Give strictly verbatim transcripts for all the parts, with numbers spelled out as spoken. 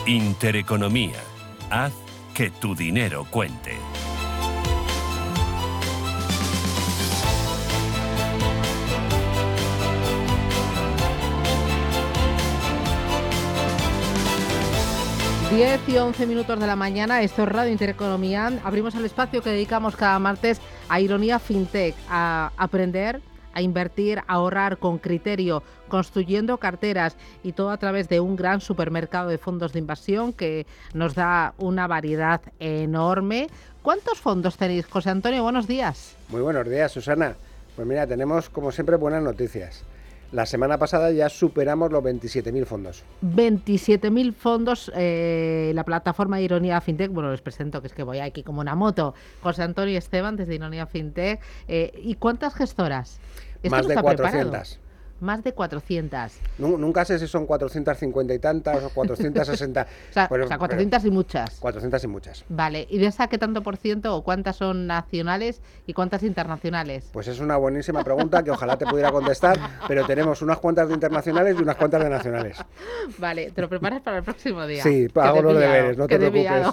Intereconomía. Haz que tu dinero cuente. diez y once minutos de la mañana, esto es Radio Intereconomía. Abrimos el espacio que dedicamos cada martes a Ironía FinTech, a aprender, a invertir, a ahorrar con criterio, construyendo carteras, y todo a través de un gran supermercado de fondos de inversión que nos da una variedad enorme. ¿Cuántos fondos tenéis, José Antonio? Buenos días. Muy buenos días, Susana. Pues mira, tenemos como siempre buenas noticias. La semana pasada ya superamos los veintisiete mil fondos. veintisiete mil fondos, eh, la plataforma de Ironía FinTech. Bueno, les presento que es que voy aquí como una moto. José Antonio y Esteban desde Ironía FinTech. Eh, ¿Y cuántas gestoras? Más de cuatrocientas. Más de cuatrocientas. Nunca sé si son cuatrocientas cincuenta y tantas o cuatrocientas sesenta. o, sea, pero, o sea, cuatrocientas y muchas. cuatrocientas y muchas. Vale, ¿y de esa qué tanto por ciento o cuántas son nacionales y cuántas internacionales? Pues es una buenísima pregunta que ojalá te pudiera contestar, pero tenemos unas cuantas de internacionales y unas cuantas de nacionales. Vale, ¿te lo preparas para el próximo día? Sí, hago los deberes, no te preocupes.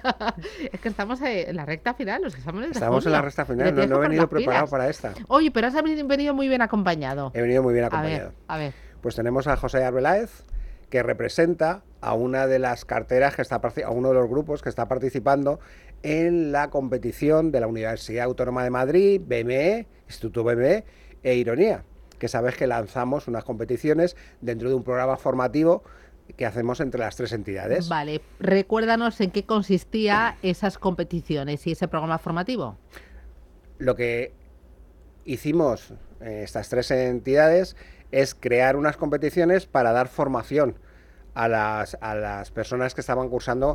Es que estamos en la recta final, los exámenes de Estamos junio. en la recta final, no, no he venido preparado para esta. Oye, pero has venido muy bien acompañado. He venido muy bien acompañado. A ver, a ver. Pues tenemos a José Arbeláez, que representa a una de las carteras que está a uno de los grupos que está participando en la competición de la Universidad Autónoma de Madrid, B M E, Instituto B M E e Ironía, que sabes que lanzamos unas competiciones dentro de un programa formativo que hacemos entre las tres entidades. Vale, recuérdanos en qué consistía esas competiciones y ese programa formativo. Lo que hicimos eh, estas tres entidades es crear unas competiciones para dar formación a las, a las personas que estaban cursando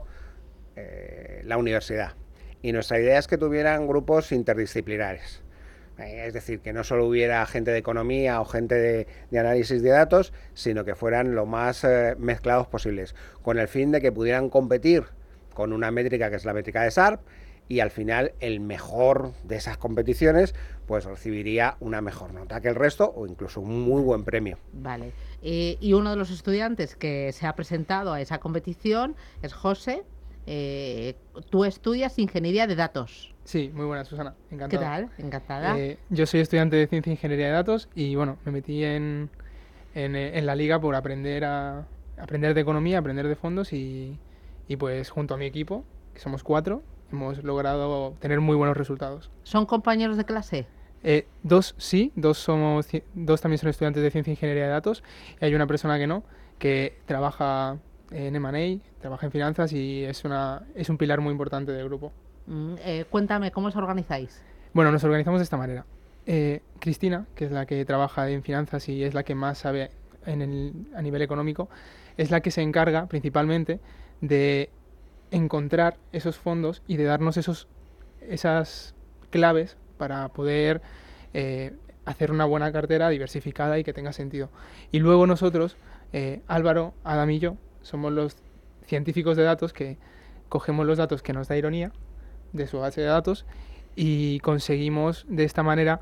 eh, la universidad. Y nuestra idea es que tuvieran grupos interdisciplinares. Eh, es decir, que no solo hubiera gente de economía o gente de, de análisis de datos, sino que fueran lo más eh, mezclados posibles, con el fin de que pudieran competir con una métrica que es la métrica de S A R P, y al final el mejor de esas competiciones pues recibiría una mejor nota que el resto o incluso un muy buen premio. Vale, eh, y uno de los estudiantes que se ha presentado a esa competición es José. Eh, tú estudias Ingeniería de Datos. Sí, muy buena, Susana, encantado. ¿Qué tal? Encantada. Eh, yo soy estudiante de Ciencia e Ingeniería de Datos y bueno, me metí en, en, en la liga por aprender a aprender de economía, aprender de fondos y, y pues junto a mi equipo, que somos cuatro, hemos logrado tener muy buenos resultados. ¿Son compañeros de clase? Eh, dos sí, dos somos, dos también son estudiantes de Ciencia e Ingeniería de Datos y hay una persona que no, que trabaja en eme and a, trabaja en finanzas y es, una, es un pilar muy importante del grupo. Mm, eh, cuéntame, ¿cómo os organizáis? Bueno, nos organizamos de esta manera. Eh, Cristina, que es la que trabaja en finanzas y es la que más sabe en el, a nivel económico, es la que se encarga principalmente de encontrar esos fondos y de darnos esos, esas claves para poder eh, hacer una buena cartera diversificada y que tenga sentido. Y luego nosotros, eh, Álvaro, Adam y yo, somos los científicos de datos que cogemos los datos que nos da Ironía de su base de datos y conseguimos de esta manera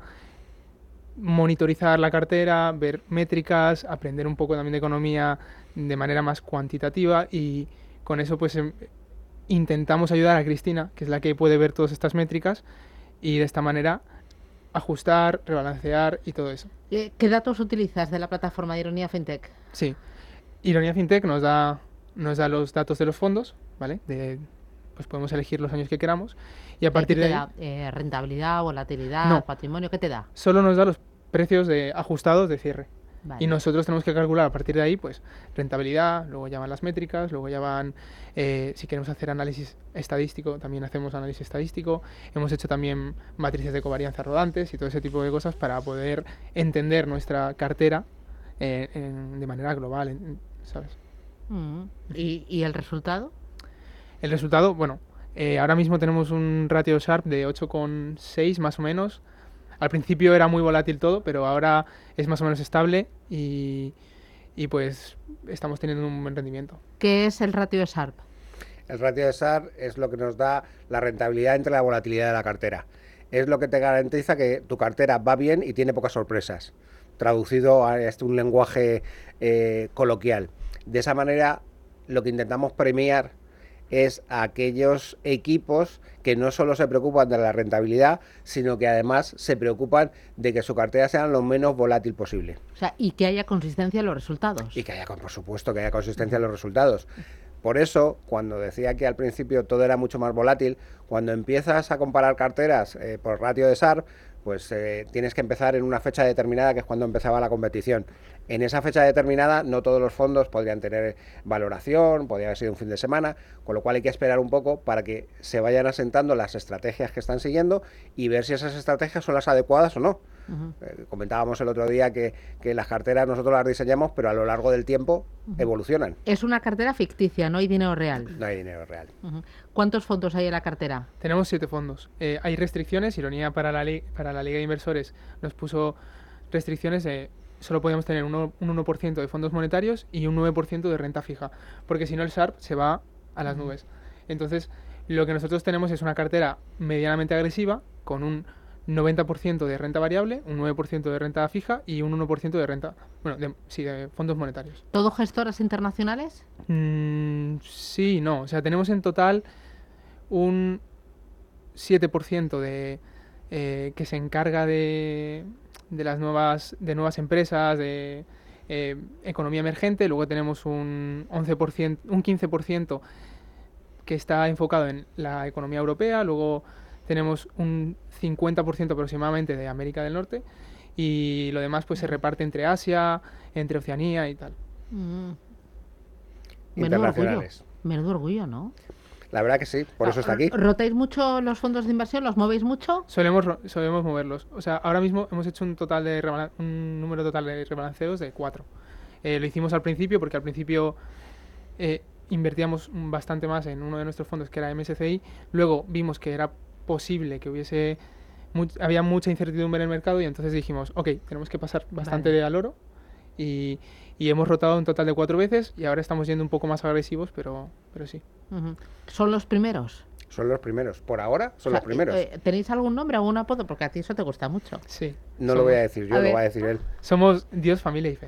monitorizar la cartera, ver métricas, aprender un poco también de economía de manera más cuantitativa y con eso pues em, intentamos ayudar a Cristina, que es la que puede ver todas estas métricas y de esta manera ajustar, rebalancear y todo eso. ¿Qué datos utilizas de la plataforma de Ironía FinTech? Sí, Ironía FinTech nos da, nos da los datos de los fondos, ¿vale? De, pues podemos elegir los años que queramos y a partir ¿Qué te de da? ahí... Eh, ¿Rentabilidad, volatilidad, no, patrimonio? ¿Qué te da? Solo nos da los precios de, ajustados de cierre. Vale. Y nosotros tenemos que calcular a partir de ahí pues rentabilidad, luego ya van las métricas, luego ya van, eh, si queremos hacer análisis estadístico, también hacemos análisis estadístico. Hemos hecho también matrices de covarianza rodantes y todo ese tipo de cosas para poder entender nuestra cartera eh, en, de manera global, en, ¿sabes? Mm. ¿Y, ¿Y el resultado? El resultado, bueno, eh, ahora mismo tenemos un ratio Sharpe de ocho coma seis más o menos. Al principio era muy volátil todo, pero ahora es más o menos estable y, y pues estamos teniendo un buen rendimiento. ¿Qué es el ratio de Sharpe? El ratio de S A R es lo que nos da la rentabilidad entre la volatilidad de la cartera. Es lo que te garantiza que tu cartera va bien y tiene pocas sorpresas, traducido a este, un lenguaje eh, coloquial. De esa manera lo que intentamos premiar es a aquellos equipos que no solo se preocupan de la rentabilidad, sino que además se preocupan de que su cartera sea lo menos volátil posible. O sea, y que haya consistencia en los resultados. Y que haya, por supuesto, que haya consistencia en los resultados. Por eso, cuando decía que al principio todo era mucho más volátil, cuando empiezas a comparar carteras eh, por ratio de S A R, pues eh, tienes que empezar en una fecha determinada, que es cuando empezaba la competición. En esa fecha determinada no todos los fondos podrían tener valoración, podría haber sido un fin de semana, con lo cual hay que esperar un poco para que se vayan asentando las estrategias que están siguiendo y ver si esas estrategias son las adecuadas o no. Uh-huh. Eh, comentábamos el otro día que, que las carteras nosotros las diseñamos, pero a lo largo del tiempo uh-huh. evolucionan. Es una cartera ficticia, no hay dinero real. No hay dinero real. Uh-huh. ¿Cuántos fondos hay en la cartera? Tenemos siete fondos. Eh, hay restricciones, ironía para la, para la Liga de Inversores nos puso restricciones de solo podíamos tener un uno por ciento de fondos monetarios y un nueve por ciento de renta fija, porque si no el S A R se va a las nubes. Entonces, lo que nosotros tenemos es una cartera medianamente agresiva con un noventa por ciento de renta variable, un nueve por ciento de renta fija y un uno por ciento de renta, bueno, de, sí, de fondos monetarios. ¿Todo gestoras internacionales? Mm, sí, no. O sea, tenemos en total un siete por ciento de eh, que se encarga de, de las nuevas de nuevas empresas, de eh, economía emergente. Luego tenemos un once por ciento, un quince por ciento que está enfocado en la economía europea. Luego tenemos un cincuenta por ciento aproximadamente de América del Norte y lo demás pues se reparte entre Asia, entre Oceanía y tal. Mm. Menudo orgullo. Menudo orgullo, ¿no? La verdad que sí, por eso está aquí. ¿Rotáis mucho los fondos de inversión? ¿Los movéis mucho? Solemos, solemos moverlos. O sea, ahora mismo hemos hecho un total de rebala- un número total de rebalanceos de cuatro. Eh, lo hicimos al principio porque al principio eh, invertíamos bastante más en uno de nuestros fondos que era M S C I. Luego vimos que era posible que hubiese mu- había mucha incertidumbre en el mercado y entonces dijimos, ok, tenemos que pasar bastante vale. de al oro y, y hemos rotado un total de cuatro veces y ahora estamos yendo un poco más agresivos, pero, pero sí. Uh-huh. ¿Son los primeros? Son los primeros. Por ahora son o sea, los primeros. Eh, ¿Tenéis algún nombre, algún apodo? Porque a ti eso te gusta mucho. Sí. No somos, lo voy a decir yo, a lo va a decir él. Somos Dios, familia y fe.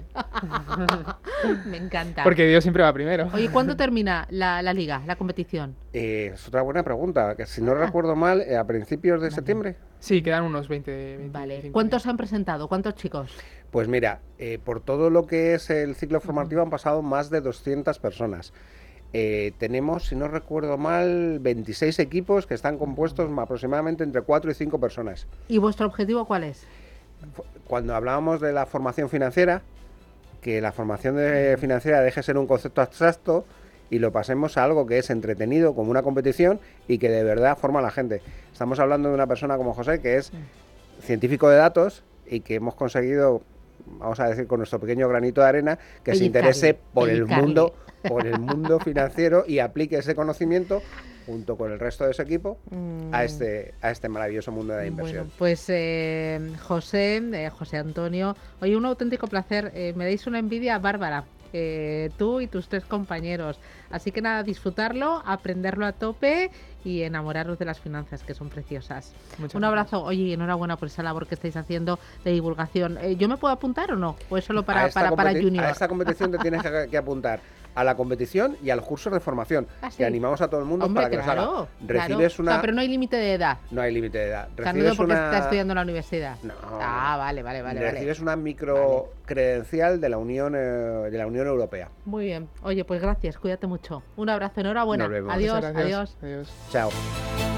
Me encanta. Porque Dios siempre va primero. Oye, ¿cuándo termina la, la liga, la competición? Eh, es otra buena pregunta. Que si no ah. recuerdo mal, eh, a principios de vale. septiembre. Sí, quedan unos veinte. veinte vale. ¿Cuántos se han presentado? ¿Cuántos chicos? Pues mira, eh, por todo lo que es el ciclo formativo uh-huh. han pasado más de doscientas personas. Eh, tenemos, si no recuerdo mal, veintiséis equipos que están compuestos aproximadamente entre cuatro y cinco personas. ¿Y vuestro objetivo cuál es? Cuando hablábamos de la formación financiera, que la formación de financiera deje de ser un concepto abstracto y lo pasemos a algo que es entretenido, como una competición y que de verdad forma a la gente. Estamos hablando de una persona como José, que es científico de datos y que hemos conseguido, vamos a decir, con nuestro pequeño granito de arena, que Pelicarle, se interese por el pelicarle. mundo por el mundo financiero y aplique ese conocimiento junto con el resto de su equipo mm. a este a este maravilloso mundo de la inversión. Bueno, pues eh, José, eh, José Antonio, oye, un auténtico placer. Eh, me dais una envidia bárbara, eh, tú y tus tres compañeros. Así que nada, disfrutarlo, aprenderlo a tope y enamoraros de las finanzas, que son preciosas. Muchas un abrazo. Gracias. Oye, enhorabuena por esa labor que estáis haciendo de divulgación. Eh, ¿Yo me puedo apuntar o no? ¿O es solo para, para, para Junior? A esta competición te tienes que, que apuntar. A la competición y al curso de formación. ¿Ah, sí? Que animamos a todo el mundo. Hombre, para que claro, nos haga. Recibes claro. una... O sea, pero no hay límite de edad. No hay límite de edad. O sea, no digo porque una... estás estudiando en la universidad. No. Ah, vale, vale, vale. Recibes vale. una micro credencial de la Unión eh, de la Unión Europea. Muy bien. Oye, pues gracias, cuídate mucho. Un abrazo, enhorabuena. Nos vemos. Adiós, adiós. adiós. Adiós. Chao.